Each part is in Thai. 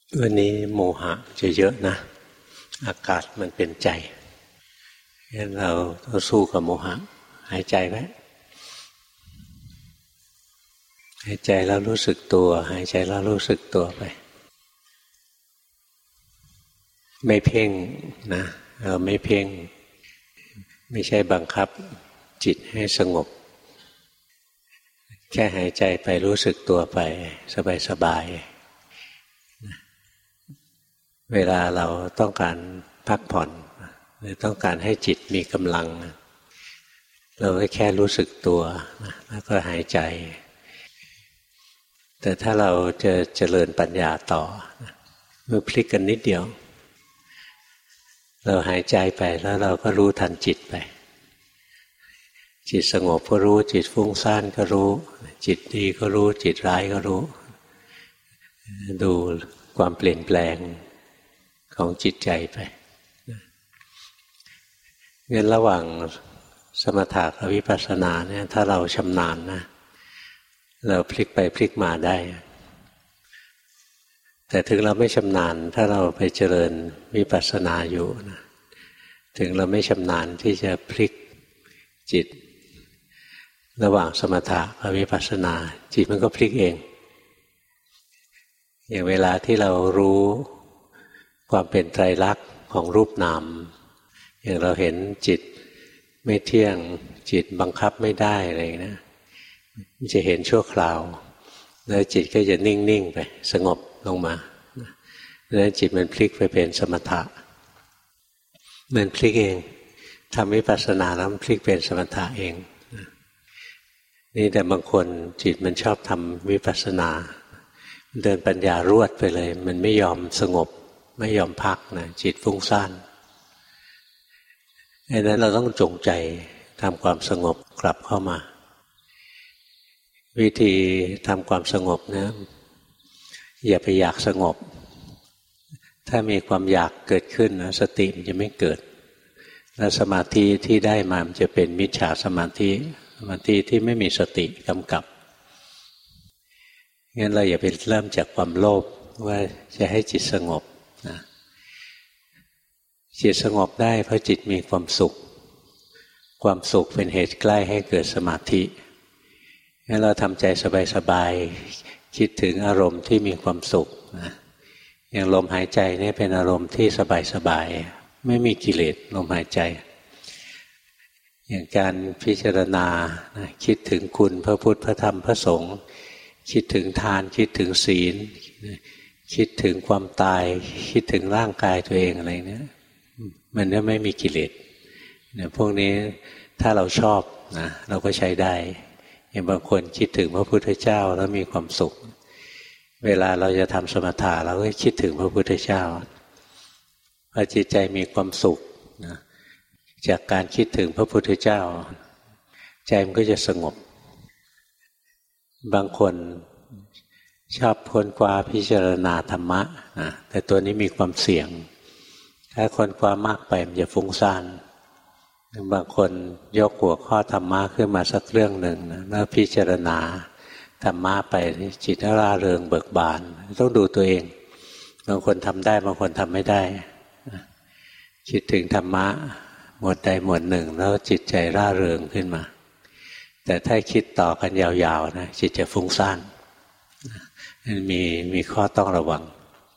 วันนี้โมหะจะเยอะนะอากาศมันเป็นใจงั้นเราต้องสู้กับโมหะหายใจไว้หายใจแล้วรู้สึกตัวหายใจแล้วรู้สึกตัวไปไม่เพ่งนะเราไม่เพ่งไม่ใช่บังคับจิตให้สงบแค่หายใจไปรู้สึกตัวไปสบายๆเวลาเราต้องการพักผ่อนหรือต้องการให้จิตมีกำลังเราก็แค่รู้สึกตัวแล้วก็หายใจแต่ถ้าเราจะเจริญปัญญาต่อมือพลิกกันนิดเดียวเราหายใจไปแล้วเราก็รู้ทันจิตไปจิตสงบก็รู้จิตฟุ้งซ่านก็รู้จิตดีก็รู้จิตร้ายก็รู้ดูความเปลี่ยนแปลงของจิตใจไปงั้นระหว่างสมถะกับวิปัสสนาเนี่ยถ้าเราชำนาญนะเราพลิกไปพลิกมาได้แต่ถึงเราไม่ชำนาญถ้าเราไปเจริญวิปัสสนาอยู่นะถึงเราไม่ชำนาญที่จะพลิกจิตระหว่างสมถะกับวิปัสสนาจิตมันก็พลิกเองอย่างเวลาที่เรารู้ความเป็นไตรลักษณ์ของรูปนามอย่างเราเห็นจิตไม่เที่ยงจิตบังคับไม่ได้อะไรนะมันจะเห็นชั่วคราวแล้วจิตก็จะนิ่งๆไปสงบลงมาแล้วจิตมันพลิกไปเป็นสมถะมันพลิกเองทำวิปัสสนาแล้วมันพลิกเป็นสมถะเองนี่แต่บางคนจิตมันชอบทำวิปัสสนาเดินปัญญารวดไปเลยมันไม่ยอมสงบไม่ยอมพักนะจิตฟุ้งซ่านดังนั้นเราต้องจงใจทำความสงบกลับเข้ามาวิธีทำความสงบนะอย่าไปอยากสงบถ้ามีความอยากเกิดขึ้นนะสติมันจะไม่เกิดและสมาธิที่ได้มามันจะเป็นมิจฉาสมาธิที่ไม่มีสติกำกับงั้นเราอย่าไปเริ่มจากความโลภว่าจะให้จิตสงบนะจิตสงบได้เพราะจิตมีความสุขความสุขเป็นเหตุใกล้ให้เกิดสมาธิงั้นเราทำใจสบายๆคิดถึงอารมณ์ที่มีความสุขนะอย่างลมหายใจนี่เป็นอารมณ์ที่สบายๆไม่มีกิเลสลมหายใจอย่างการพิจารณาคิดถึงคุณพระพุทธพระธรรมพระสงฆ์คิดถึงทานคิดถึงศีลคิดถึงความตายคิดถึงร่างกายตัวเองอะไรเนี่ยมันก็ไม่มีกิเลสเนี่ยพวกนี้ถ้าเราชอบนะเราก็ใช้ได้อย่างบางคนคิดถึงพระพุทธเจ้าแล้วมีความสุขเวลาเราจะทำสมถะเราก็คิดถึงพระพุทธเจ้าพอจิตใจมีความสุขนะจากการคิดถึงพระพุทธเจ้าใจมันก็จะสงบบางคนชอบค้นคว้าพิจารณาธรรมะนะแต่ตัวนี้มีความเสี่ยงถ้าค้นคว้ามากไปมันจะฟุ้งซ่านบางคนยกหัวข้อธรรมะขึ้นมาสักเรื่องหนึ่งนะแล้วพิจารณาธรรมะไปจิตร่าเริงเบิกบานต้องดูตัวเองบางคนทำได้บางคนทำไม่ได้คิดถึงธรรมะหมวดใดหมวดหนึ่งแล้วจิตใจร่าเริงขึ้นมาแต่ถ้าคิดต่อกันยาวๆนะจิตจะฟุ้งซ่านมีข้อต้องระวัง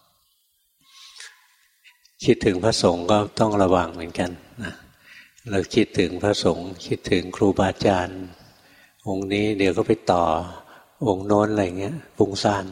คิดถึงพระสงฆ์ก็ต้องระวังเหมือนกันนะเราคิดถึงพระสงฆ์คิดถึงครูบาอาจารย์องค์นี้เดี๋ยวก็ไปต่อองค์โน้นอะไรเงี้ยฟุ้งซ่าน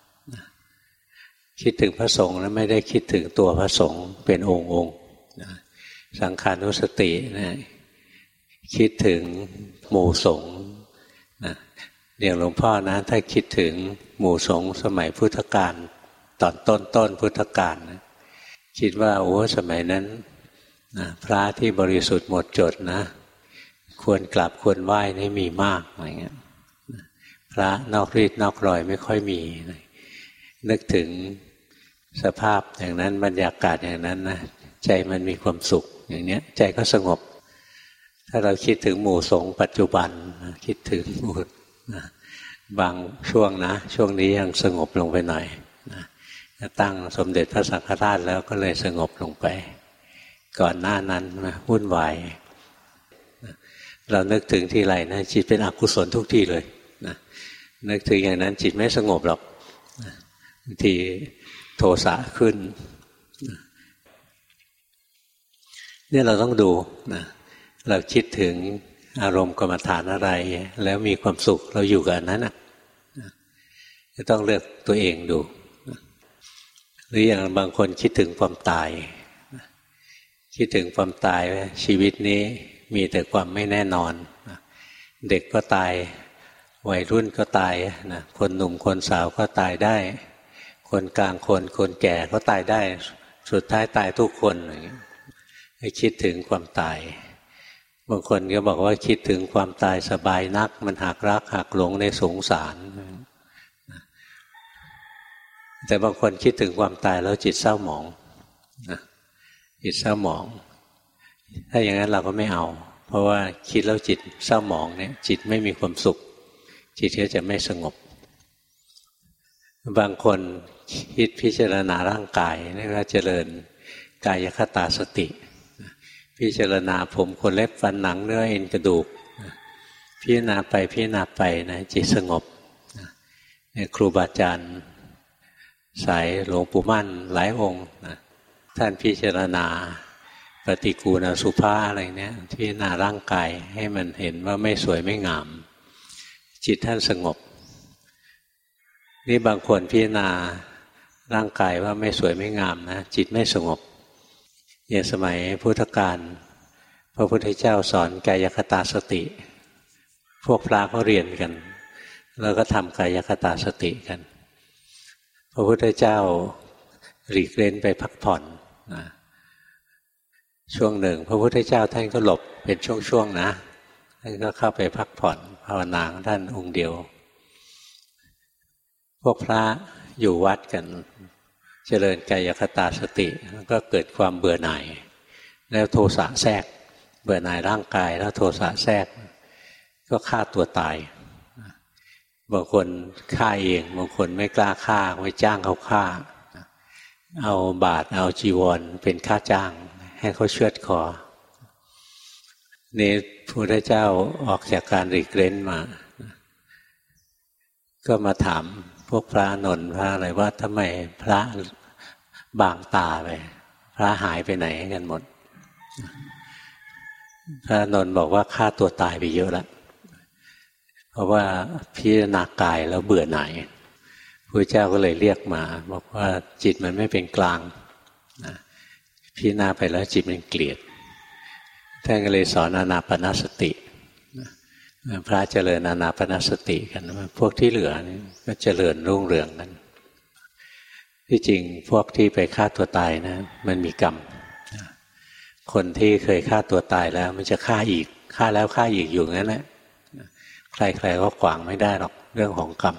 คิดถึงพระสงฆ์แล้วไม่ได้คิดถึงตัวพระสงฆ์เป็นองค์สังขานุสตินะคิดถึงหมู่สงฆ์นะอย่างหลวงพ่อนะถ้าคิดถึงหมู่สงฆ์สมัยพุทธกาลตอนต้นพุทธกาลนะคิดว่าโอ้สมัยนั้นนะพระที่บริสุทธิ์หมดจดนะควรกราบควรไหว้นี่มีมากอะไรเงี้ยพระนอกรีดนอกรอยไม่ค่อยมีนึกถึงสภาพอย่างนั้นบรรยากาศอย่างนั้นนะใจมันมีความสุขอย่างเนี้ยใจก็สงบถ้าเราคิดถึงหมู่สงฆ์ปัจจุบันคิดถึงหมู่บางช่วงนะช่วงนี้ยังสงบลงไปหน่อยนะตั้งสมเด็จพระสังฆราชแล้วก็เลยสงบลงไปก่อนหน้านั้นนะวุ่นวายเรานึกถึงทีไรนะจิตเป็นอกุศลทุกทีเลยนะนึกถึงอย่างนั้นจิตไม่สงบหรอกบางทีโทสะขึ้นเนี่ยเราต้องดูนะเราคิดถึงอารมณ์กรรมฐานอะไรแล้วมีความสุขเราอยู่กับอันนั้นนะจะต้องเลือกตัวเองดูหรืออย่างบางคนคิดถึงความตายคิดถึงความตายว่าชีวิตนี้มีแต่ความไม่แน่นอนเด็กก็ตายวัยรุ่นก็ตายนะคนหนุ่มคนสาวก็ตายได้คนกลางคนแก่ก็ตายได้สุดท้ายตายทุกคนให้คิดถึงความตายบางคนก็บอกว่าคิดถึงความตายสบายนักมันหักรักหักหลงในสงสารแต่บางคนคิดถึงความตายแล้วจิตเศร้าหมองจิตเศร้าหมองถ้าอย่างนั้นเราก็ไม่เอาเพราะว่าคิดแล้วจิตเศร้าหมองเนี่ยจิตไม่มีความสุขจิตก็จะไม่สงบบางคนคิดพิจารณาร่างกายนี่ก็เจริญกายคตาสติพิจารณาผมขนเล็บฟันหนังเนื้อเอ็นกระดูกพิจารณาไปนะจิตสงบเนี่ยครูบาอาจารย์สายหลวงปู่มั่นหลายองค์นะท่านพิจารณาปฏิกูณอสุภะอะไรเนี่ยพิจารณาร่างกายให้มันเห็นว่าไม่สวยไม่งามจิตท่านสงบนี่บางคนพิจารณาร่างกายว่าไม่สวยไม่งามนะจิตไม่สงบอย่างสมัยพุทธกาลพระพุทธเจ้าสอนกายคตาสติพวกพระเขาเรียนกันแล้วก็ทำกายคตาสติกันพระพุทธเจ้าหลีกเล่นไปพักผ่อนนะช่วงหนึ่งพระพุทธเจ้าท่านก็หลบเป็นช่วงๆนะท่านก็เข้าไปพักผ่อนภาวนาของท่านองค์เดียวพวกพระอยู่วัดกันเจริญกายคตาสติแล้วก็เกิดความเบื่อหน่ายแล้วโทสะแทรกเบื่อหน่ายร่างกายแล้วโทสะแทรกก็ฆ่าตัวตายบางคนฆ่าเองบางคนไม่กล้าฆ่าไว้จ้างเขาฆ่าเอาบาตรเอาจีวรเป็นค่าจ้างให้เขาเชือดคอนี่พระพุทธเจ้าออกจากการหลีกเล่นมาก็มาถามพวกพระนนท์พระอะไรว่าทำไมพระบางตาไปพระหายไปไหนกันหมดพระนนท์บอกว่าฆ่าตัวตายไปเยอะแล้วเพราะว่าพิจารณากายแล้วเบื่อหน่ายพระเจ้าก็เลยเรียกมาบอกว่าจิตมันไม่เป็นกลางพิจารณาไปแล้วจิตมันเกลียดท่านก็เลยสอนอานาปานสติพระเจริญอานาปานสติกันพวกที่เหลือนี่ก็เจริญรุ่งเรืองกันที่จริงพวกที่ไปฆ่าตัวตายนะมันมีกรรมคนที่เคยฆ่าตัวตายแล้วมันจะฆ่าอีกฆ่าแล้วฆ่าอีกอยู่งั้นแหละใครๆก็ขวางไม่ได้หรอกเรื่องของกรรม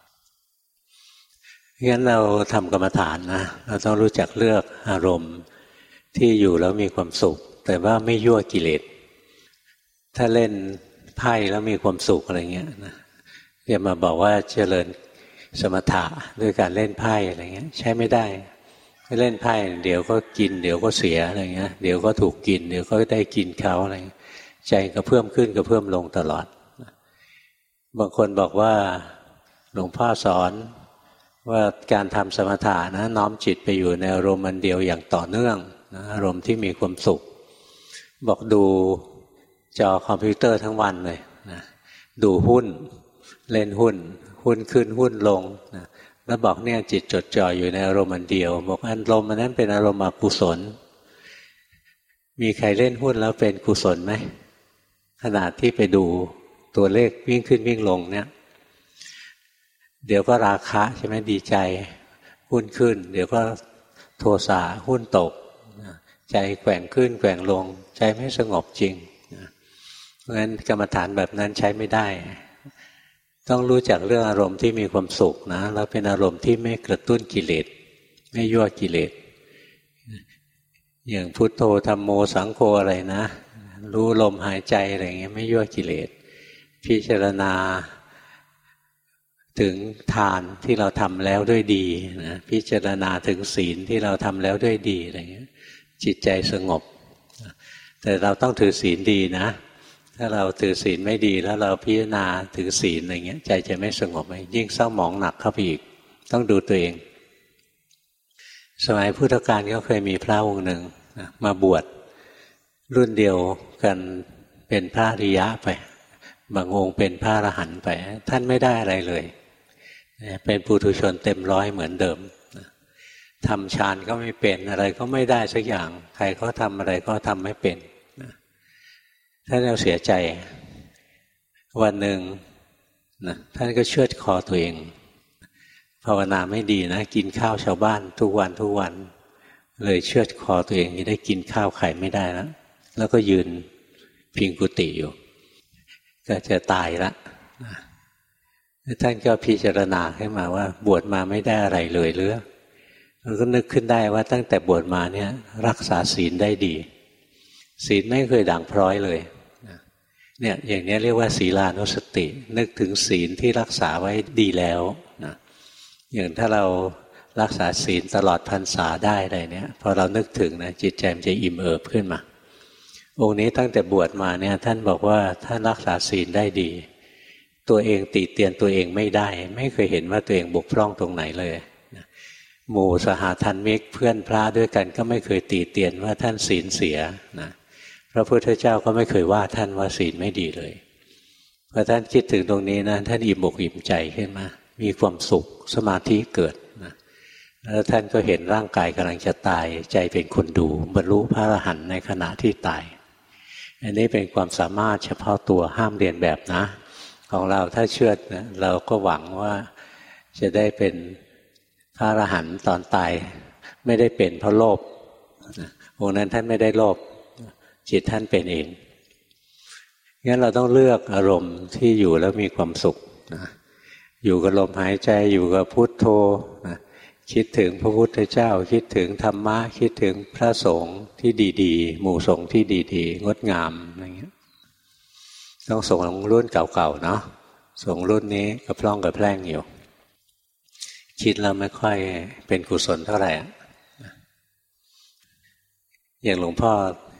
งั้นเราทำกรรมฐานนะเราต้องรู้จักเลือกอารมณ์ที่อยู่แล้วมีความสุขแต่ว่าไม่ยั่วกิเลสถ้าเล่นไพ่แล้วมีความสุขอะไรเงี้ยนะอย่ามาบอกว่าเจริญสมถะด้วยการเล่นไพ่อะไรเงี้ยใช้ไม่ได้เล่นไพ่เดี๋ยวก็กินเดี๋ยวก็เสียอะไรเงี้ยเดี๋ยวก็ถูกกินเดี๋ยวก็ได้กินเขาอะไรใจก็เพิ่มขึ้นก็เพิ่มลงตลอดบางคนบอกว่าหลวงพ่อสอนว่าการทำสมถะนะน้อมจิตไปอยู่ในอารมณ์อันเดียวอย่างต่อเนื่องนะอารมณ์ที่มีความสุขบอกดูจอคอมพิวเตอร์ทั้งวันเลยนะดูหุ้นเล่นหุ้นขึ้นหุ้นลงนะแล้วบอกเนี่ยจิตจดจ่ออยู่ในอารมณ์อันเดียวบอกอารมณ์นั้นเป็นอารมณ์อกุศลมีใครเล่นหุ้นแล้วเป็นกุศลไหมขนาดที่ไปดูตัวเลขวิ่งขึ้นวิ่งลงเนี่ยเดี๋ยวก็ราคะใช่ไหมดีใจหุ้นขึ้นเดี๋ยวก็โทสะหุ้นตกใจแกว่งขึ้นแกว่งลงใจไม่สงบจริงเพราะฉะนั้นกรรมฐานแบบนั้นใช้ไม่ได้ต้องรู้จักเรื่องอารมณ์ที่มีความสุขนะแล้วเป็นอารมณ์ที่ไม่กระตุ้นกิเลสไม่ยั่วกิเลสอย่างพุทโธธัมโมสังโฆอะไรนะรู้ลมหายใจอะไรเงี้ยไม่ยั่วกิเลสพิจารณาถึงทานที่เราทำแล้วด้วยดีนะพิจารณาถึงศีลที่เราทำแล้วด้วยดีอะไรเงี้ยจิตใจสงบแต่เราต้องถือศีลดีนะถ้าเราถือศีลไม่ดีแล้วเราพิจารณาถือศีลอะไรเงี้ยใจจะไม่สงบยิ่งเศร้าหมองหนักเข้าไปอีกต้องดูตัวเองสมัยพุทธกาลก็เคยมีพระองค์หนึ่งมาบวชรุ่นเดียวกันเป็นพระอริยะไปบางองค์เป็นพระอรหันต์ไปท่านไม่ได้อะไรเลยเป็นปุถุชนเต็มร้อยเหมือนเดิมทำฌานก็ไม่เป็นอะไรก็ไม่ได้สักอย่างใครเขาทำอะไรก็ทำไม่เป็นท่านเราเสียใจวันหนึ่งท่านก็เชือดคอตัวเองภาวนาไม่ดีนะกินข้าวชาวบ้านทุกวันเลยเชือดคอตัวเองจะได้กินข้าวไข่ไม่ได้แล้วก็ยืนพิงกุฏิอยู่ก็จะตายละท่านก็พิจารณาขึ้นมาว่าบวชมาไม่ได้อะไรเลยหรือแล้วก็นึกขึ้นได้ว่าตั้งแต่บวชมาเนี่ยรักษาศีลได้ดีศีลไม่เคยด่างพร้อยเลยเนี่ยอย่างนี้เรียกว่าศีลานุสตินึกถึงศีลที่รักษาไว้ดีแล้วนะอย่างถ้าเรารักษาศีลตลอดพรรษาได้อะไรเนี่ยพอเรานึกถึงนะจิตใจมันจะอิ่มเอิบขึ้นมาองค์นี้ตั้งแต่บวชมาเนี่ยท่านบอกว่าท่านรักษาศีลได้ดีตัวเองติเตียนตัวเองไม่ได้ไม่เคยเห็นว่าตัวเองบกพร่องตรงไหนเลยหมู่สหธรรมิกเพื่อนพระด้วยกันก็ไม่เคยติเตียนว่าท่านศีลเสียนะพระพุทธเจ้าก็ไม่เคยว่าท่านว่าศีลไม่ดีเลยพอท่านคิดถึงตรงนี้นะท่านอิ่มอกอิ่มใจขึ้นมามีความสุขสมาธิเกิดนะแล้วท่านก็เห็นร่างกายกำลังจะตายใจเป็นคนดูบรรลุพระอรหันต์ในขณะที่ตายอันนี้เป็นความสามารถเฉพาะตัวห้ามเรียนแบบนะของเราถ้าเชื่อนะเราก็หวังว่าจะได้เป็นพระอรหันต์ตอนตายไม่ได้เป็นเพราะโลภองค์นั้นท่านไม่ได้โลภจิตท่านเป็นเองงั้นเราต้องเลือกอารมณ์ที่อยู่แล้วมีความสุขนะอยู่กับลมหายใจอยู่กับพุทโธนะคิดถึงพระพุทธเจ้าคิดถึงธรรมะคิดถึงพระสงฆ์ที่ดีๆหมู่สงฆ์ที่ดีๆงดงามอะไรเงี้ยต้องส่งรุ่นเก่าๆเนาะส่งรุ่นนี้กระพร่องกระแพร่งอยู่คิดแล้วไม่ค่อยเป็นกุศลเท่าไหร่อย่างหลวงพ่อ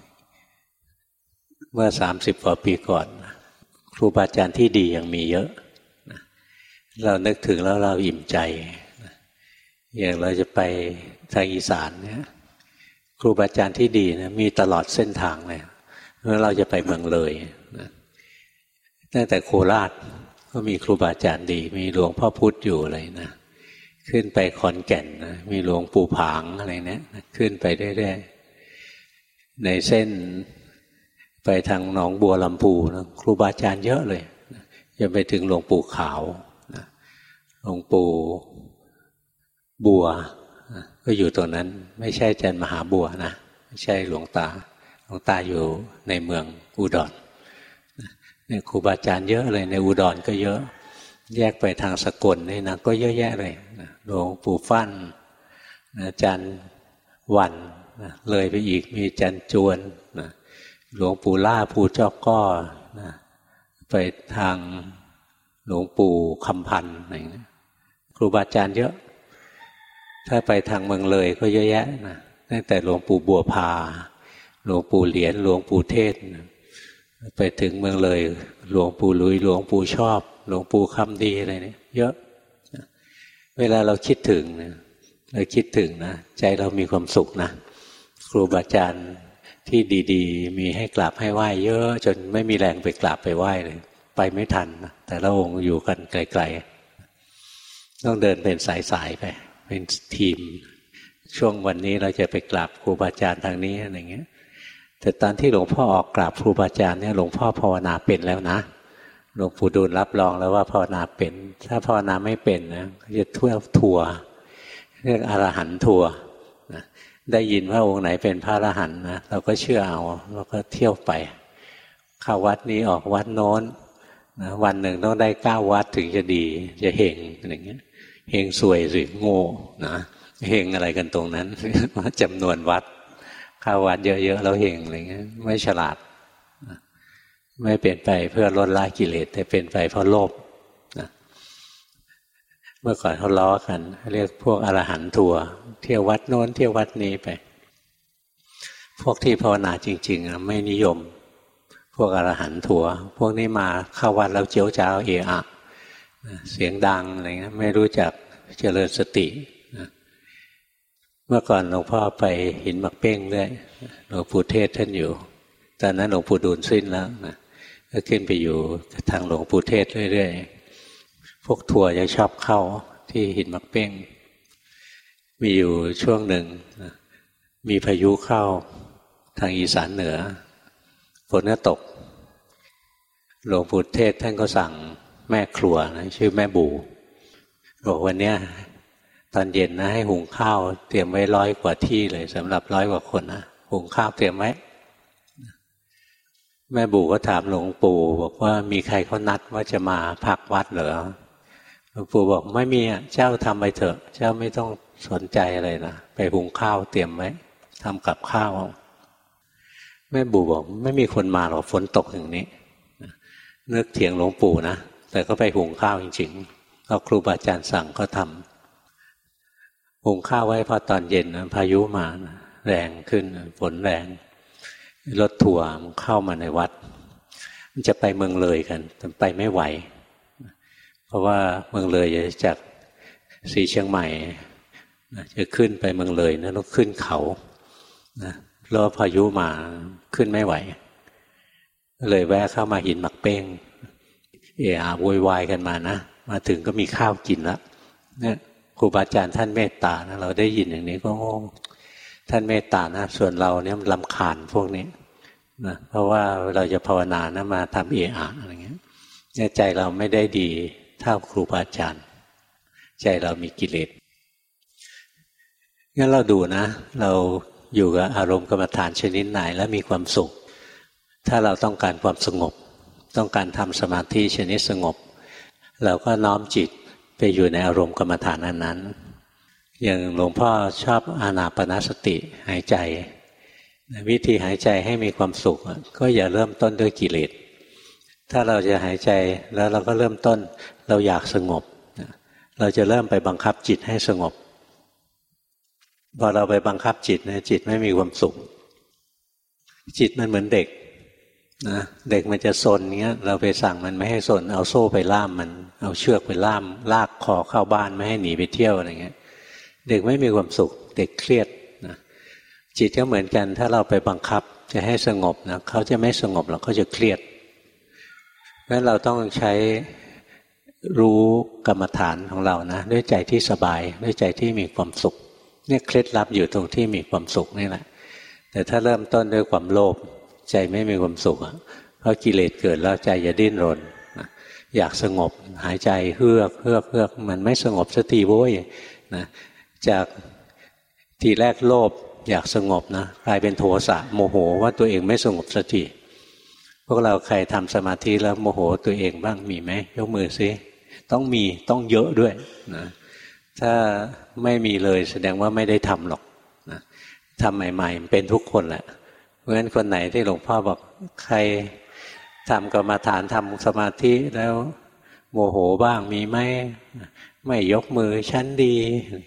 เมื่อ30 กว่าปีก่อนครูบาอาจารย์ที่ดียังมีเยอะเรานึกถึงแล้วเราอิ่มใจอย่างเราจะไปทางอีสานเนี่ยครูบาอาจารย์ที่ดีนะมีตลอดเส้นทางเลยเมื่อเราจะไปเมืองเลยตั้งแต่โคราชก็มีครูบาอาจารย์ดีมีหลวงพ่อพุธอยู่อะไรนะขึ้นไปขอนแก่นนะมีหลวงปู่ผางอะไรเนี่ยขึ้นไปเรื่อยๆในเส้นไปทางหนองบัวลำพูนะครูบาอาจารย์เยอะเลยจะไปถึงหลวงปู่ขาวหลวงปู่บัวก็อยู่ตรงนั้นไม่ใช่อาจารย์มหาบัวนะไม่ใช่หลวงตาอยู่ในเมืองอุดรเนี่ยครูบาอาจารย์เยอะเลยในอุดรก็เยอะแยกไปทางสกลนี่นะก็เยอะแยะเลยหลวงปู่ฟั่นอาจารย์วันเลยไปอีกมีอาจารย์จวนหลวงปู่ล่าปู่เจ้าก้อไปทางหลวงปู่คำพันธ์อะไรนะครูบาอาจารย์เยอะถ้าไปทางเมืองเลยก็เยอะแยะนะตั้งแต่หลวงปู่บัวพาหลวงปู่เหรียญหลวงปู่เทศไปถึงเมืองเลยหลวงปู่ลุยหลวงปู่ชอบหลวงปู่คำดีอะไรเนี่ยเยอะเวลาเราคิดถึงนะใจเรามีความสุขนะครูบาอาจารย์ที่ดีๆมีให้กราบให้ไหว้เยอะจนไม่มีแรงไปกราบไปไหว้เลยไปไม่ทันนะแต่ละองค์อยู่กันไกลๆต้องเดินเป็นสายๆไปเป็นทีมช่วงวันนี้เราจะไปกราบครูบาอาจารย์ทางนี้อะไรเงี้ยแต่ตอนที่หลวงพ่อออกกราบครูบาอาจารย์เนี่ยหลวงพ่อภาวนาเป็นแล้วนะหลวงปู่ดูลรับรองแล้วว่าภาวนาเป็นถ้าภาวนาไม่เป็นนะจะทัวร์เรียกอรหันต์ทัวร์ได้ยินว่าองค์ไหนเป็นพระอรหันต์นะเราก็เชื่อเอาเราก็เที่ยวไปเข้าวัดนี้ออกวัดโน้นนะวันหนึ่งต้องได้9 วัดถึงจะดีจะเฮงอะไรเงี้ยเฮงสวยหรือโง่นะเฮงอะไรกันตรงนั้นว่าจำนวนวัดเข้าวัดเยอะๆแล้วเฮงอะไรเงี้ยไม่ฉลาดไม่เป็นไปเพื่อลดละกิเลสแต่เป็นไปเพราะโลภนะเมื่อก่อนเขาล้อกันเรียกพวกอรหันต์ทัวร์เที่ยววัดโน้นเที่ยววัดนี้ไปพวกที่ภาวนาจริงๆไม่นิยมพวกอรหันต์ทัวร์พวกนี้มาเข้าวัดแล้วเจียวจ้าวเอะอะเสียงดังอะไรเงี้ยไม่รู้จักเจริญสติเมื่อก่อนหลวงพ่อไปหินหมักเป้งด้วยหลวงปู่เทศท่านอยู่ตอนนั้นหลวงปู่ดูลสิ้นแล้วนะก็ขึ้นไปอยู่ทางหลวงปู่เทศเรื่อยๆพวกทัวร์จะชอบเข้าที่หินหมักเป้งมีอยู่ช่วงหนึ่งมีพายุเข้าทางอีสานเหนือฝนก็ตกหลวงปู่เทศท่านก็สั่งแม่ครัวนะชื่อแม่บูบอกวันเนี้ยตอนเย็นนะให้หุงข้าวเตรียมไว้100 กว่าที่เลยสำหรับ100 กว่าคนนะหุงข้าวเตรียมไว้แม่บูก็ถามหลวงปู่บอกว่ามีใครเขานัดว่าจะมาพักวัดเหรอหลวงปู่บอกไม่มีเจ้าทำไปเถอะเจ้าไม่ต้องสนใจอะไรนะไปหุงข้าวเตรียมไว้ทำกับข้าวแม่บูบอกไม่มีคนมาหรอกฝนตกอย่างนี้นึกเถียงหลวงปู่นะแต่ก็ไปหุงข้าวจริงๆเอาครูบาอาจารย์สั่งก็ทำหุงข้าวไว้พอตอนเย็นพายุมาแรงขึ้นฝนแรงรถทัวร์เข้ามาในวัดมันจะไปเมืองเลยกันแต่ไปไม่ไหวเพราะว่าเมืองเลยจากสีเชียงใหม่จะขึ้นไปเมืองเลยนะต้องขึ้นเขารอพายุมาขึ้นไม่ไหวเลยแวะเข้ามาหินหมักเป้งโวยวายกันมานะมาถึงก็มีข้าวกินแล้วเนี่ยครูบาอาจารย์ท่านเมตตานะเราได้ยินอย่างนี้ก็ท่านเมตตานะส่วนเราเนี่ยรำคาญพวกนี้นะเพราะว่าเราจะภาวนานะมาทำอะไรเงี้ยเนี่ยใจเราไม่ได้ดีเท่าครูบาอาจารย์ใจเรามีกิเลสงั้นเราดูนะเราอยู่กับอารมณ์กรรมฐานชนิดไหนแล้วมีความสุขถ้าเราต้องการความสงบต้องการทำสมาธิชนิดสงบเราก็น้อมจิตไปอยู่ในอารมณ์กรรมฐานนั้นอย่างหลวงพ่อชอบอานาปานสติหายใจวิธีหายใจให้มีความสุขก็อย่าเริ่มต้นด้วยกิเลสถ้าเราจะหายใจแล้วเราก็เริ่มต้นเราอยากสงบเราจะเริ่มไปบังคับจิตให้สงบพอเราไปบังคับจิตนะจิตไม่มีความสุขจิตมันเหมือนเด็กนะเด็กมันจะซนเงี้ยเราไปสั่งมันไม่ให้ซนเอาโซ่ไปล่ามมันเอาเชือกไปล่ามลากคอเข้าบ้านไม่ให้หนีไปเที่ยวอะไรเงี้ยเด็กไม่มีความสุขเด็กเครียดนะจิตก็เหมือนกันถ้าเราไปบังคับจะให้สงบนะเขาจะไม่สงบหรอกเขาจะเครียดเพราะฉะนั้นเราต้องใช้รู้กรรมฐานของเรานะด้วยใจที่สบายด้วยใจที่มีความสุขเนี่ยเคล็ดลับอยู่ตรงที่มีความสุขนี่แหละแต่ถ้าเริ่มต้นด้วยความโลภใจไม่มีความสุขเพราะกิเลสเกิดแล้วใจจะดิ้นรนอยากสงบหายใจเฮือกมันไม่สงบสักทีโว้ยนะจากทีแรกโลภอยากสงบนะกลายเป็นโทสะโมโหว่าตัวเองไม่สงบสักทีพวกเราใครทำสมาธิแล้วโมโหตัวเองบ้างมีไหมยกมือสิต้องมีต้องเยอะด้วยนะถ้าไม่มีเลยแสดงว่าไม่ได้ทำหรอกนะทำใหม่ๆเป็นทุกคนแหละเพราะฉะนั้นคนไหนที่หลวงพ่อบอกใครทำกรรมฐานทำสมาธิแล้วโมโหบ้างมีไหมไม่ยกมือชั้นดี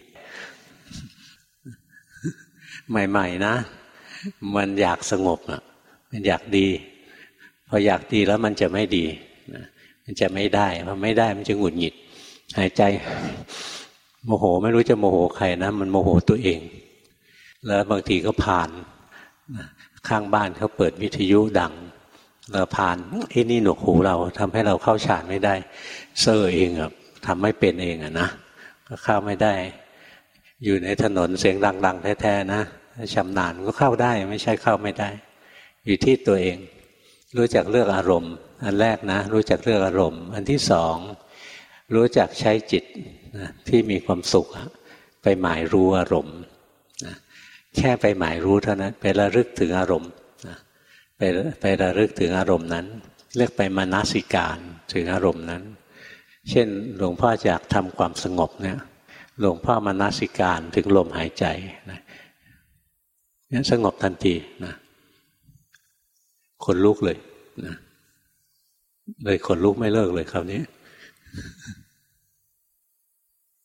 ใหม่ๆนะมันอยากสงบอ่ะมันอยากดีพออยากดีแล้วมันจะไม่ดีมันจะไม่ได้พอไม่ได้มันจะหงุดหงิดหายใจโมโหไม่รู้จะโมโหใครนะมันโมโหตัวเองแล้วบางทีก็ผ่านข้างบ้านเขาเปิดวิทยุดังเราผ่านไอ้นี่หนวกหูเราทำให้เราเข้าฌานไม่ได้เซ่อเองอะทำไม่เป็นเองอะนะก็เข้าไม่ได้อยู่ในถนนเสียงดังๆแท้ๆนะชำนาญก็เข้าได้ไม่ใช่เข้าไม่ได้อยู่ที่ตัวเองรู้จักเลือกอารมณ์อันแรกนะรู้จักเลือกอารมณ์อันที่สองรู้จักใช้จิตนะที่มีความสุขไปหมายรู้อารมณ์นะแค่ไปหมายรู้เท่านั้นไประลึกถึงอารมณ์นะไประลึกถึงอารมณ์นั้นเรียกไปมนสิการถึงอารมณ์นั้นเช่นหลวงพ่ออยากทำความสงบเนี่ยหลวงพ่อมนสิการถึงลมหายใจนะงั้นสงบทันทีนะขนลุกเลยนะเลยขนลุกไม่เลิกเลยคราวนี้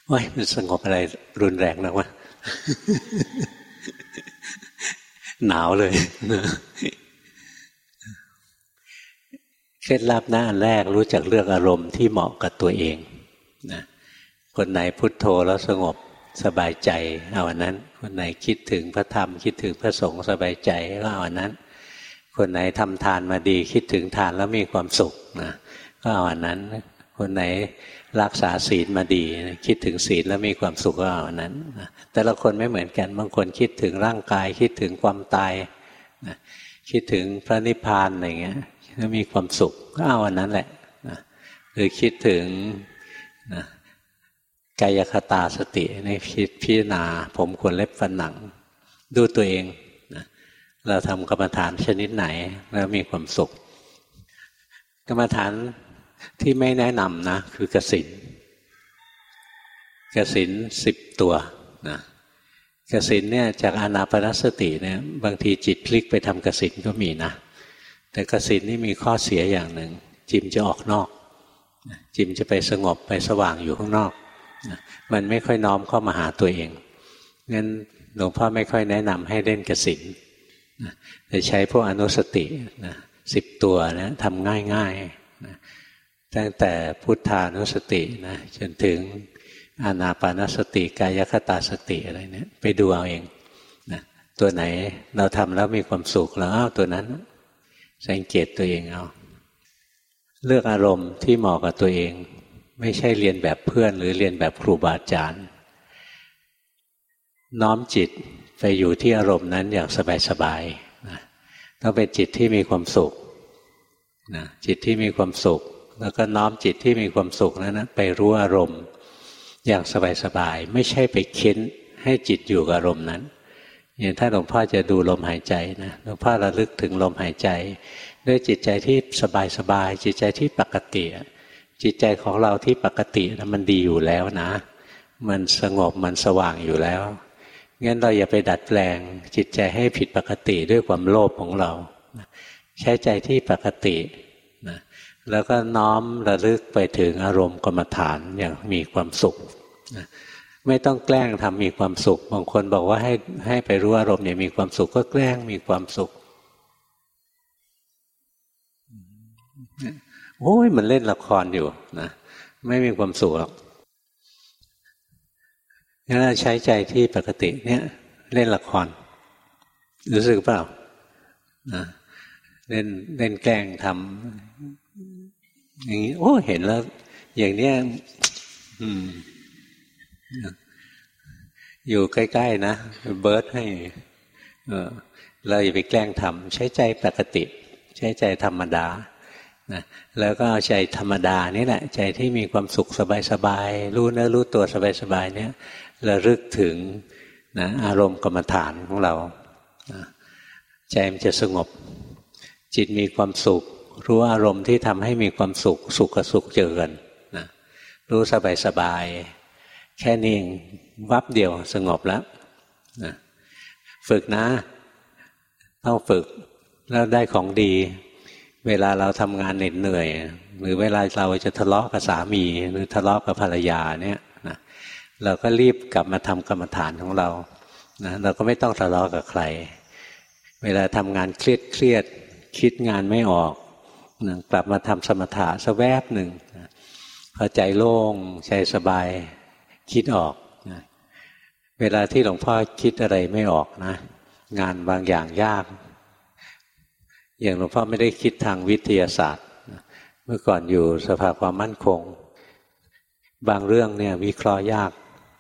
ว้ายมันสงบอะไรรุนแรงนะวะ หนาวเลยเคล็ดลับหน้าอันแรกรู้จักเลือกอารมณ์ที่เหมาะกับตัวเองนะคนไหนพุทโธแล้วสงบสบายใจเอาอันนั้นคนไหนคิดถึงพระธรรมคิดถึงพระสงฆ์สบายใจก็เอาอันนั้นคนไหนทำทานมาดีคิดถึงทานแล้วมีความสุขนะก็เอาอันนั้นคนไหนรักษาศีลมาดีคิดถึงศีลแล้วมีความสุขก็เอาอันนั้นนะแต่ละคนไม่เหมือนกันบางคนคิดถึงร่างกายคิดถึงความตายนะคิดถึงพระนิพพานอะไรเงี้ยแล้วมีความสุขก็เอาอันนั้นแหละนะหรือคิดถึงนะกายคตาสติในคิดพิจารณาผมขนเล็บฟันหนังดูตัวเองนะเราทำกรรมฐานชนิดไหนแล้วมีความสุขกรรมฐานที่ไม่แนะนำนะคือกสิณ กสิณ10 ตัวนะกสิณเนี่ยจากอานาปานสติเนี่ยบางทีจิตพลิกไปทำกสิณก็มีนะแต่กสิณนี่มีข้อเสียอย่างหนึ่งจิมจะออกนอกจิมจะไปสงบไปสว่างอยู่ข้างนอกมันไม่ค่อยน้อมเข้ามาหาตัวเองงั้นหลวงพ่อไม่ค่อยแนะนำให้เล่นกสิณแต่ใช้พวกอนุสตินะ10 ตัวนะทำง่ายๆนะตั้งแต่พุทธานุสตินะจนถึงอานาปานสติกายคตาสติอะไรเนี่ยไปดูเอาเองนะตัวไหนเราทำแล้วมีความสุขแล้วตัวนั้นสังเกตตัวเองเอาเลือกอารมณ์ที่เหมาะกับตัวเองไม่ใช่เรียนแบบเพื่อนหรือเรียนแบบครูบาอาจารย์น้อมจิตไปอยู่ที่อารมณ์นั้นอย่างสบายๆนะต้องเป็นจิตที่มีความสุขนะจิตที่มีความสุขแล้วก็น้อมจิตที่มีความสุขนั้นนะไปรู้อารมณ์อย่างสบายๆไม่ใช่ไปเค้นให้จิตอยู่กับอารมณ์นั้นอย่างถ้าหลวงพ่อจะดูลมหายใจนะหลวงพ่อระลึกถึงลมหายใจด้วยจิตใจที่สบายๆจิตใจที่ปกติจิตใจของเราที่ปกตินะมันดีอยู่แล้วนะมันสงบมันสว่างอยู่แล้วงั้นเราอย่าไปดัดแปลงจิตใจให้ผิดปกติด้วยความโลภของเราใช้ใจที่ปกตินะแล้วก็น้อมระลึกไปถึงอารมณ์กรรมฐานอย่างมีความสุขนะไม่ต้องแกล้งทำมีความสุขบางคนบอกว่าให้ไปรู้อารมณ์อย่างมีความสุขก็แกล้งมีความสุขโอ้ยมันเล่นละครอยู่นะไม่มีความสุขหรอกงั้นเราใช้ใจที่ปกติเนี่ยเล่นละครรู้สึกเปล่านะเล่นแกล้งทำอย่างนี้โอ้เห็นแล้วอย่างเนี้ยอยู่ใกล้ๆนะเบิร์ดให้เราอย่าไปแกล้งทำใช้ใจปกติใช้ใจธรรมดานะแล้วก็เอาใจธรรมดานี่แหละใจที่มีความสุขสบายๆรู้เนื้อรู้ตัวสบายๆเนี่ยระลึกถึงนะอารมณ์กรรมฐานของเรานะใจมันจะสงบจิตมีความสุขรู้อารมณ์ที่ทำให้มีความสุขสุขกับสุขเจอกันนะรู้สบายๆแค่นี้วับเดียวสงบแล้วนะฝึกนะต้องฝึกแล้วได้ของดีเวลาเราทำงานเหน็ดเหนื่อยหรือเวลาเราจะทะเลาะกับสามีหรือทะเลาะกับภรรยาเนี่ยนะเราก็รีบกลับมาทำกรรมฐานของเรานะเราก็ไม่ต้องทะเลาะกับใครเวลาทำงานเครียดคิดงานไม่ออกนะกลับมาทำสมถะสักแวบหนึ่งนะพอใจโล่งใจสบายคิดออกนะเวลาที่หลวงพ่อคิดอะไรไม่ออกนะงานบางอย่างยากอย่างหลวงพ่อไม่ได้คิดทางวิทยาศาสตร์เมื่อก่อนอยู่สภาความมั่นคงบางเรื่องเนี่ยวิเคราะห์ยาก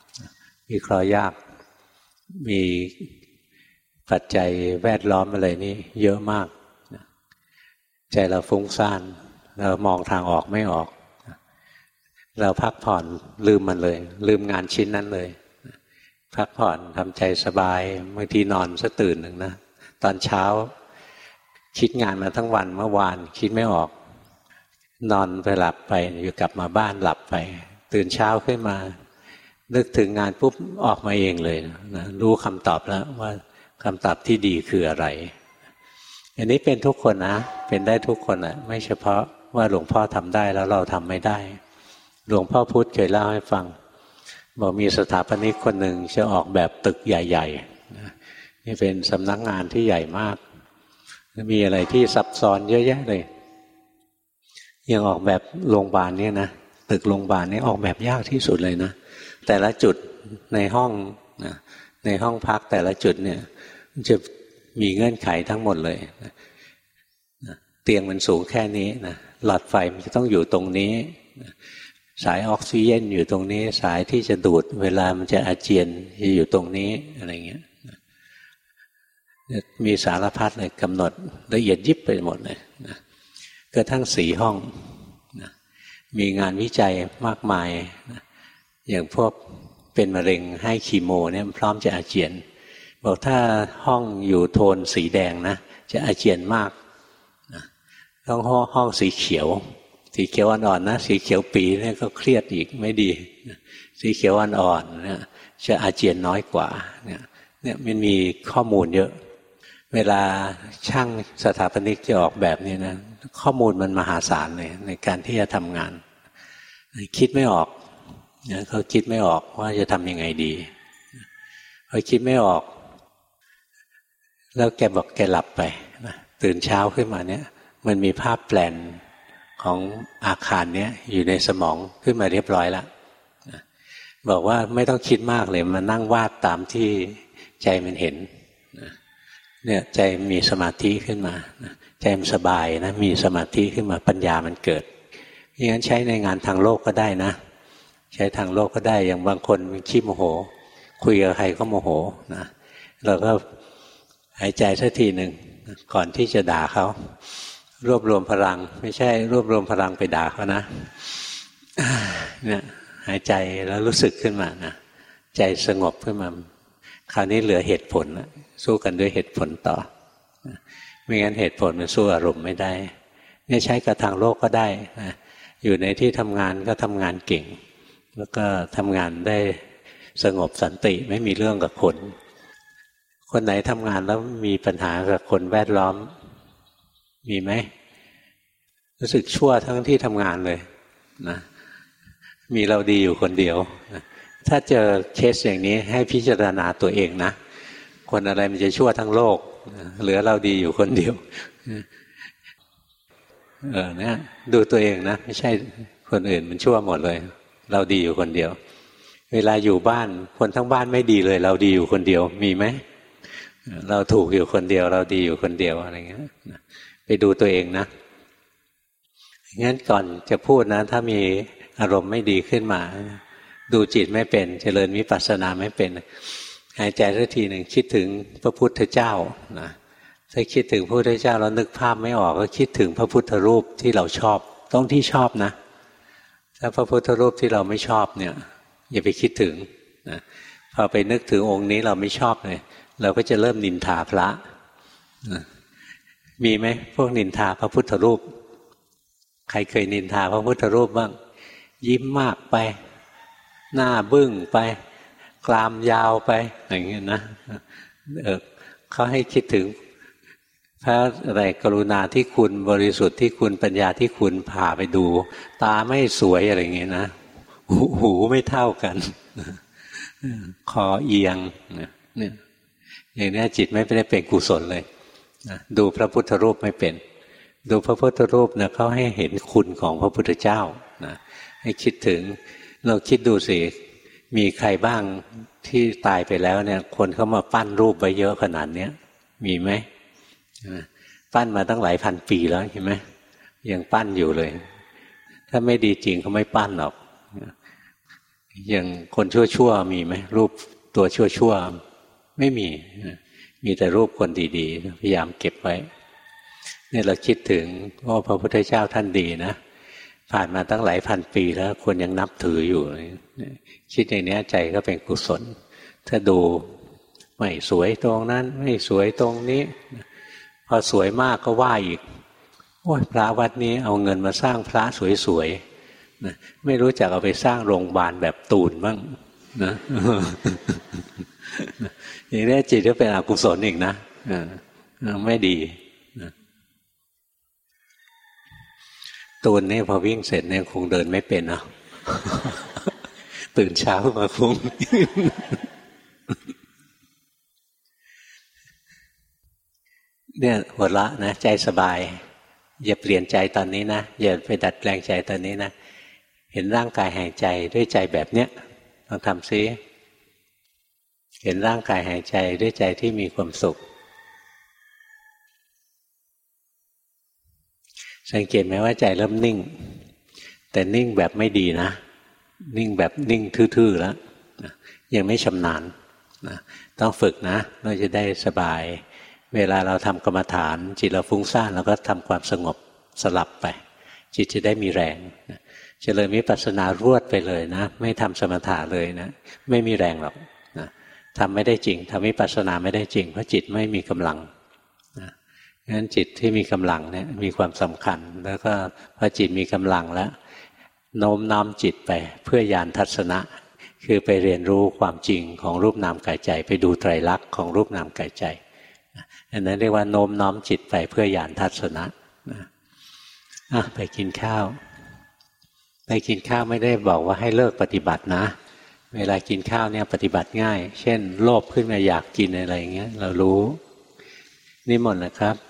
มีปัจจัยแวดล้อมอะไรนี่เยอะมากใจเราฟุ้งซ่านเรามองทางออกไม่ออกเราพักผ่อนลืมมันเลยลืมงานชิ้นนั้นเลยพักผ่อนทำใจสบายบางทีนอนสักตื่นหนึ่งนะตอนเช้าคิดงานมาทั้งวันเมื่อวานคิดไม่ออกนอนไปหลับไปอยู่กลับมาบ้านหลับไปตื่นเช้าขึ้นมานึกถึงงานปุ๊บออกมาเองเลยนะรู้คำตอบแล้วว่าคำตอบที่ดีคืออะไรอันนี้เป็นทุกคนนะเป็นได้ทุกคนนะไม่เฉพาะว่าหลวงพ่อทำได้แล้วเราทำไม่ได้หลวงพ่อพุธเคยเล่าให้ฟังบอกมีสถาปนิกคนหนึ่งจะออกแบบตึกใหญ่ๆนี่เป็นสำนักงานที่ใหญ่มากมีอะไรที่ซับซ้อนเยอะแยะเลยยังออกแบบโรงพยาบาลเนี่ยนะตึกโรงพยาบาลนี่ออกแบบยากที่สุดเลยนะแต่ละจุดในห้องนะในห้องพักแต่ละจุดเนี่ยจะมีเงื่อนไขทั้งหมดเลยนะเตียงมันสูงแค่นี้นะหลอดไฟมันจะต้องอยู่ตรงนี้นะสายออกซิเจนอยู่ตรงนี้สายที่จะดูดเวลามันจะอาเจียนจะอยู่ตรงนี้อะไรเงี้ยมีสารพัดเลยกำหนดละเอียดยิบไปหมดเลยนะกระทั่งสีห้องนะมีงานวิจัยมากมายนะอย่างพวกเป็นมะเร็งให้คีโมเนี่ยพร้อมจะอาเจียนบอกถ้าห้องอยู่โทนสีแดงนะจะอาเจียนมากนะต้องห้องสีเขียวสีเขียวอ่อนๆนะสีเขียวปีเนี่ยก็เครียดอีกไม่ดีสีเขียวอ่อนๆเนี่ยจะอาเจียนน้อยกว่าเนี่ยมันมีข้อมูลเยอะเวลาช่างสถาปนิกจะออกแบบนี้นะข้อมูลมันมหาศาลเลยในการที่จะทำงานคิดไม่ออกเขาคิดไม่ออกว่าจะทำยังไงดีพอคิดไม่ออกแล้วแกบอกแกหลับไปนะตื่นเช้าขึ้นมาเนี่ยมันมีภาพแปลนของอาคารเนี้ยอยู่ในสมองขึ้นมาเรียบร้อยแล้วนะบอกว่าไม่ต้องคิดมากเลยมานั่งวาดตามที่ใจมันเห็นนะเนี่ยใจมีสมาธิขึ้นมานะใจมันสบายนะมีสมาธิขึ้นมาปัญญามันเกิดอย่างนั้นใช้ในงานทางโลกก็ได้นะใช้ทางโลกก็ได้อย่างบางคนมันขี้โมโหคุยกับใครก็โมโหนะเราก็หายใจสักทีหนึ่งก่อนที่จะด่าเขารวบรวมพลังไม่ใช่รวบรวมพลังไปด่าเขานะเนี่ยหายใจแล้วรู้สึกขึ้นมานะใจสงบขึ้นมาคราวนี้เหลือเหตุผลสู้กันด้วยเหตุผลต่อไม่งั้นเหตุผลมันสู้อารมณ์ไม่ได้เนี่ยใช้กับทางโลกก็ได้นะอยู่ในที่ทำงานก็ทำงานเก่งแล้วก็ทำงานได้สงบสันติไม่มีเรื่องกับคนคนไหนทำงานแล้วมีปัญหากับคนแวดล้อมมีไหมรู้สึกชั่วทั้งที่ทำงานเลยนะมีเราดีอยู่คนเดียวนะถ้าเจอเคสอย่างนี้ให้พิจารณาตัวเองนะคนอะไรมันจะชั่วทั้งโลกเหลือเราดีอยู่คนเดียวเนี่ยดูตัวเองนะไม่ใช่คนอื่นมันชั่วหมดเลยเราดีอยู่คนเดียวเวลาอยู่บ้านคนทั้งบ้านไม่ดีเลยเราดีอยู่คนเดียวมีไหมเราถูกอยู่คนเดียวเราดีอยู่คนเดียวอะไรเงี้ยไปดูตัวเองนะงั้นก่อนจะพูดนะถ้ามีอารมณ์ไม่ดีขึ้นมาดูจิตไม่เป็นเจริญวิปัสสนาไม่เป็นหายใจสักทีหนึ่งคิดถึงพระพุทธเจ้านะถ้าคิดถึงพระพุทธเจ้าแล้วนึกภาพไม่ออกก็คิดถึงพระพุทธรูปที่เราชอบต้องที่ชอบนะถ้าพระพุทธรูปที่เราไม่ชอบเนี่ยอย่าไปคิดถึงนะพอไปนึกถึงองค์นี้เราไม่ชอบเลยเราก็จะเริ่มนินทาพระนะมีไหมพวกนินทาพระพุทธรูปใครเคยนินทาพระพุทธรูปบ้างยิ้มมากไปหน้าบึ้งไปกรามยาวไปอย่างเงี้ยนะเขาให้คิดถึงพระอะไรกรุณาที่คุณบริสุทธิ์ที่คุณปัญญาที่คุณพาไปดูตาไม่สวยอะไรอย่างเงี้ยนะหูไม่เท่ากันคอเอียงเนี่ยอย่างนี้จิตไม่ได้เป็นกุศลเลยดูพระพุทธรูปไม่เป็นดูพระพุทธรูปเนี่ยเขาให้เห็นคุณของพระพุทธเจ้านะให้คิดถึงเราคิดดูสิมีใครบ้างที่ตายไปแล้วเนี่ยคนเขามาปั้นรูปไว้เยอะขนาดนี้มีไหมปั้นมาตั้งหลายพันปีแล้วเห็นไหมยังปั้นอยู่เลยถ้าไม่ดีจริงเขาไม่ปั้นหรอกอย่างคนชั่วๆมีไหมรูปตัวชั่วๆไม่มีมีแต่รูปคนดีๆพยายามเก็บไว้เนี่ยเราคิดถึงว่าพระพุทธเจ้าท่านดีนะผ่านมาตั้งหลายพันปีแล้วคนยังนับถืออยู่คิดอย่างนี้ใจก็เป็นกุศลถ้าดูไม่สวยตรงนั้นไม่สวยตรงนี้พอสวยมากก็ว่าอีกโอ้ยพระวัดนี้เอาเงินมาสร้างพระสวยๆนะไม่รู้จักเอาไปสร้างโรงพยาบาลแบบตูนบ้างนะอย่างนี้จิตก็เป็นอกุศลอีกนะไม่ดีนะตูนนี่พอวิ่งเสร็จเนี่ยคงเดินไม่เป็นนะไปตื่นเช้ามาฟุ้ง เนี่ยหัวเราะนะใจสบายอย่าเปลี่ยนใจตอนนี้นะอย่าไปดัดแปลงใจตอนนี้นะเห็นร่างกายหายใจด้วยใจแบบเนี้ยลองทำซิเห็นร่างกายหายใจด้วยใจที่มีความสุขสังเกตไหมว่าใจเริ่มนิ่งแต่นิ่งแบบไม่ดีนะนิ่งแบบนิ่งทื่อๆแล้วยังไม่ชำนาญนะต้องฝึกนะเราจะได้สบายเวลาเราทำกรรมฐานจิตเราฟุ้งซ่านเราก็ทำความสงบสลับไปจิตจะได้มีแรงเจริญวิปัสสนารวดไปเลยนะไม่ทำสมถะเลยนะไม่มีแรงหรอกนะทำไม่ได้จริงทำวิปัสสนาไม่ได้จริงเพราะจิตไม่มีกำลังนะงั้นจิตที่มีกำลังเนี่ยมีความสำคัญแล้วก็พอจิตมีกำลังแล้วโน้มน้อมจิตไปเพื่อญาณทัศนะคือไปเรียนรู้ความจริงของรูปนามกายใจไปดูไตรลักษณ์ของรูปนามกายใจอันนั้นเรียกว่าโน้มน้อมจิตไปเพื่อญาณทัศนะไปกินข้าวไปกินข้าวไม่ได้บอกว่าให้เลิกปฏิบัตินะเวลากินข้าวเนี่ยปฏิบัติง่ายเช่นโลภขึ้นมาอยากกินอะไรอย่างเงี้ยเรารู้นิมนต์นะครับ